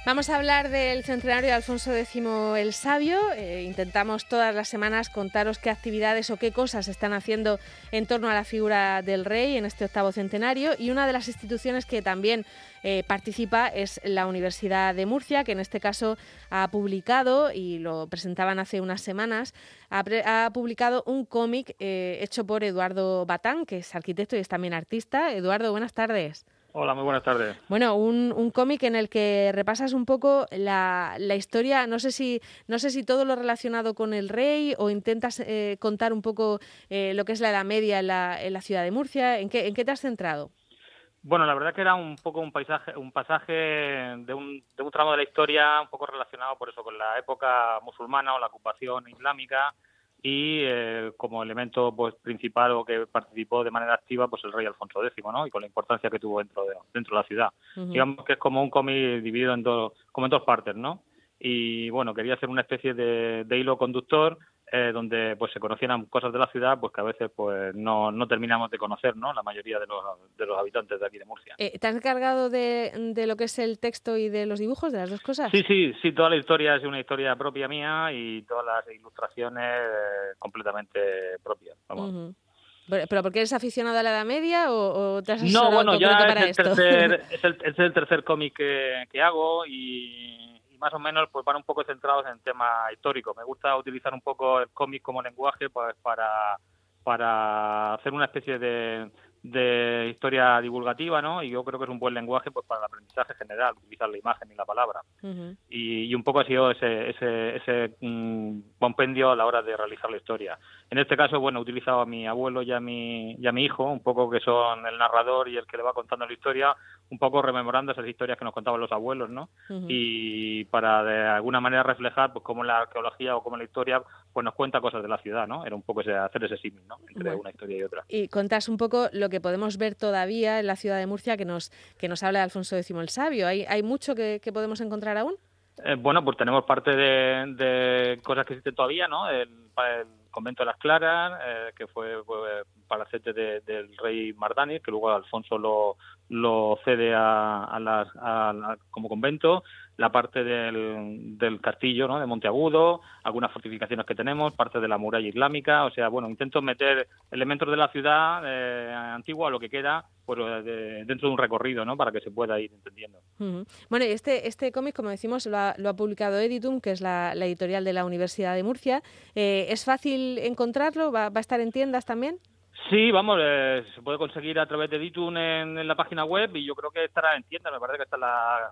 Vamos a hablar del centenario de Alfonso X el Sabio. Intentamos todas las semanas contaros qué actividades o qué cosas están haciendo en torno a la figura del rey en este octavo centenario. Y una de las instituciones que también participa es la Universidad de Murcia, que en este caso ha publicado, y lo presentaban hace unas semanas, ha publicado un cómic hecho por Eduardo Batán, que es arquitecto y es también artista. Eduardo, buenas tardes. Hola, muy buenas tardes. Bueno, un cómic en el que repasas un poco la historia, no sé si todo lo relacionado con el rey o intentas contar un poco lo que es la Edad Media en la ciudad de Murcia. ¿En qué te has centrado? Bueno, la verdad que era un poco un pasaje de un tramo de la historia un poco relacionado por eso con la época musulmana o la ocupación islámica y como elemento pues principal o que participó de manera activa pues el rey Alfonso X, ¿no? Y con la importancia que tuvo dentro de la ciudad. Uh-huh. Digamos que es como un cómic dividido en dos partes, ¿no? Y bueno, quería hacer una especie de hilo conductor donde pues se conocieran cosas de la ciudad pues que a veces pues no terminamos de conocer, ¿no? La mayoría de los habitantes de aquí de Murcia. ¿Te has encargado de lo que es el texto y de los dibujos, de las dos cosas? Sí, toda la historia es una historia propia mía y todas las ilustraciones completamente propias. Vamos. Uh-huh. ¿Pero porque eres aficionado a la Edad Media o te has asesorado concreto para esto? Es el tercer cómic que hago y más o menos pues van un poco centrados en temas históricos. Me gusta utilizar un poco el cómic como lenguaje pues para hacer una especie de historia divulgativa, ¿no? Y yo creo que es un buen lenguaje pues para el aprendizaje general, utilizar la imagen y la palabra. Uh-huh. Y un poco ha sido ese compendio a la hora de realizar la historia. En este caso, bueno, he utilizado a mi abuelo y a mi hijo, un poco que son el narrador y el que le va contando la historia, un poco rememorando esas historias que nos contaban los abuelos, ¿no? Uh-huh. Y para de alguna manera reflejar pues cómo la arqueología o cómo la historia pues nos cuenta cosas de la ciudad, ¿no? Era un poco hacer ese símil, ¿no? Entre una historia y otra. Y contás un poco lo que podemos ver todavía en la ciudad de Murcia que nos habla de Alfonso X el Sabio. ¿Hay mucho que podemos encontrar aún? Bueno, pues tenemos parte de cosas que existen todavía, ¿no? El convento de las Claras, que fue palacete del rey Mardanis, que luego Alfonso lo cede como convento, la parte del castillo, ¿no? De Monteagudo, algunas fortificaciones que tenemos, parte de la muralla islámica, o sea, bueno, intento meter elementos de la ciudad antigua, lo que queda, pues dentro de un recorrido, ¿no? Para que se pueda ir entendiendo. Uh-huh. Bueno, y este cómic, como decimos, lo ha publicado Editum, que es la editorial de la Universidad de Murcia. ¿Es fácil encontrarlo? ¿Va a estar en tiendas también? Sí, vamos, se puede conseguir a través de Editum en la página web y yo creo que estará en tiendas, me parece que está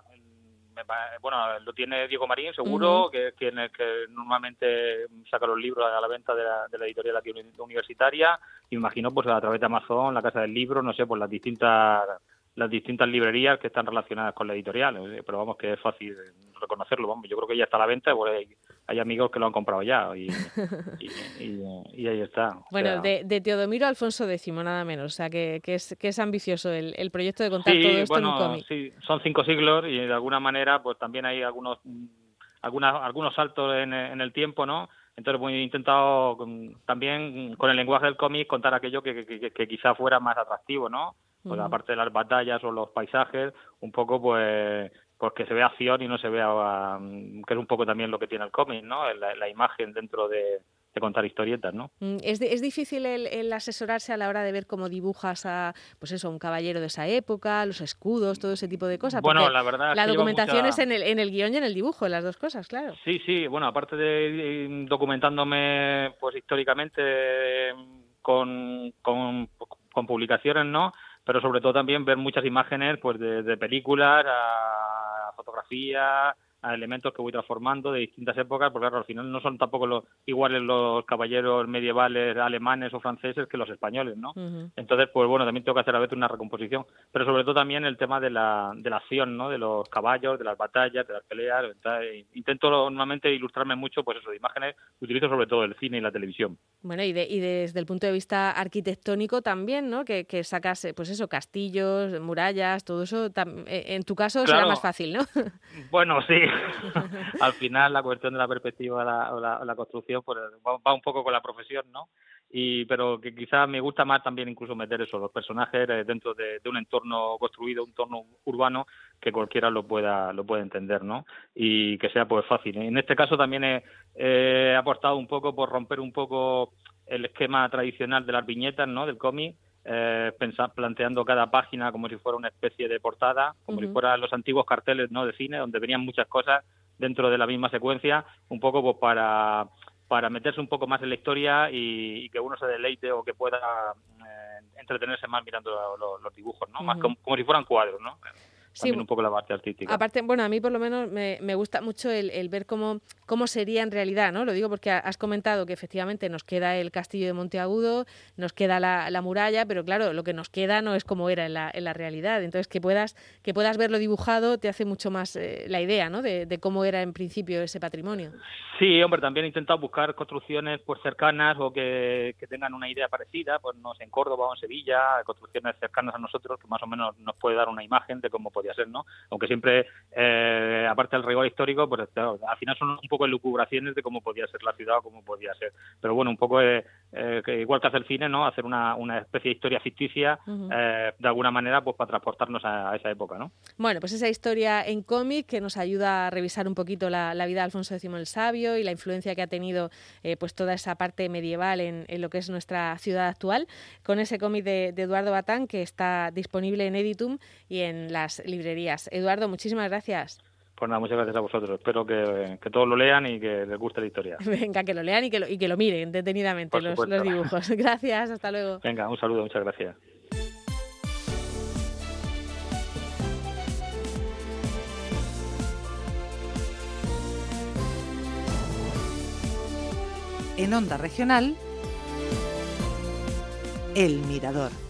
lo tiene Diego Marín, seguro, uh-huh. que es quien normalmente saca los libros a la venta de la editorial aquí universitaria, y me imagino pues a través de Amazon, la Casa del Libro, no sé, pues las distintas librerías que están relacionadas con la editorial, pero vamos que es fácil reconocerlo, vamos, yo creo que ya está a la venta, pues hay amigos que lo han comprado ya y ahí está. Bueno, de Teodomiro Alfonso X, nada menos, o sea que es ambicioso el proyecto de contar todo esto en un cómic. Sí, son 5 siglos y de alguna manera pues también hay algunos saltos en el tiempo, ¿no? Entonces he intentado también con el lenguaje del cómic contar aquello que quizá fuera más atractivo, ¿no? Pues aparte de las batallas o los paisajes, un poco pues que se vea acción y no se vea, que es un poco también lo que tiene el cómic, ¿no? La imagen dentro de contar historietas, ¿no? ¿Es difícil el asesorarse a la hora de ver cómo dibujas pues eso, un caballero de esa época, los escudos, todo ese tipo de cosas? Bueno, porque la verdad es la que documentación es en el guión y en el dibujo, en las dos cosas, claro. Sí, bueno, aparte de documentándome pues históricamente con publicaciones, ¿no? Pero sobre todo también ver muchas imágenes pues de películas a fotografías, a elementos que voy transformando de distintas épocas, porque claro, al final no son tampoco iguales los caballeros medievales alemanes o franceses que los españoles, ¿no? Uh-huh. Entonces, pues bueno, también tengo que hacer a veces una recomposición, pero sobre todo también el tema de la acción, ¿no? De los caballos, de las batallas, de las peleas. Intento normalmente ilustrarme mucho, pues eso, de imágenes, utilizo sobre todo el cine y la televisión. Bueno, y desde el punto de vista arquitectónico también, ¿no? Que sacas, pues eso, castillos, murallas, todo eso, en tu caso claro. Será más fácil, ¿no? Bueno, sí. Al final la cuestión de la perspectiva o la construcción pues va un poco con la profesión, ¿no? pero que quizás me gusta más también incluso meter eso, los personajes dentro de un entorno construido, un entorno urbano que cualquiera lo pueda entender, ¿no? Y que sea pues fácil. En este caso también he apostado un poco por romper un poco el esquema tradicional de las viñetas, ¿no? Del cómic, planteando cada página como si fuera una especie de portada, como si fueran los antiguos carteles, ¿no? De cine, donde venían muchas cosas dentro de la misma secuencia, un poco pues para meterse un poco más en la historia y que uno se deleite o que pueda entretenerse más mirando los dibujos, ¿no? Más como si fueran cuadros, ¿no? También un poco la parte artística. Aparte, bueno, a mí por lo menos me gusta mucho el ver cómo sería en realidad, ¿no? Lo digo porque has comentado que efectivamente nos queda el castillo de Monteagudo, nos queda la muralla, pero claro, lo que nos queda no es como era en la realidad. Entonces, que puedas verlo dibujado te hace mucho más la idea, ¿no? De cómo era en principio ese patrimonio. Sí, hombre, también he intentado buscar construcciones pues cercanas o que tengan una idea parecida, pues no sé, en Córdoba o en Sevilla, construcciones cercanas a nosotros que más o menos nos puede dar una imagen de cómo podía ser, ¿no? Aunque siempre, aparte del rigor histórico, pues claro, al final son un poco elucubraciones de cómo podía ser la ciudad o cómo podía ser. Pero bueno, un poco que igual que hace el cine, ¿no? Hacer una especie de historia ficticia, de alguna manera, pues para transportarnos a esa época, ¿no? Bueno, pues esa historia en cómic que nos ayuda a revisar un poquito la vida de Alfonso X el Sabio y la influencia que ha tenido pues toda esa parte medieval en lo que es nuestra ciudad actual, con ese cómic de Eduardo Batán que está disponible en Editum y en las librerías. Eduardo, muchísimas gracias. Pues nada, muchas gracias a vosotros. Espero que todos lo lean y que les guste la historia. Venga, que lo lean y que lo miren detenidamente los dibujos. Gracias, hasta luego. Venga, un saludo, muchas gracias. En Onda Regional, El Mirador.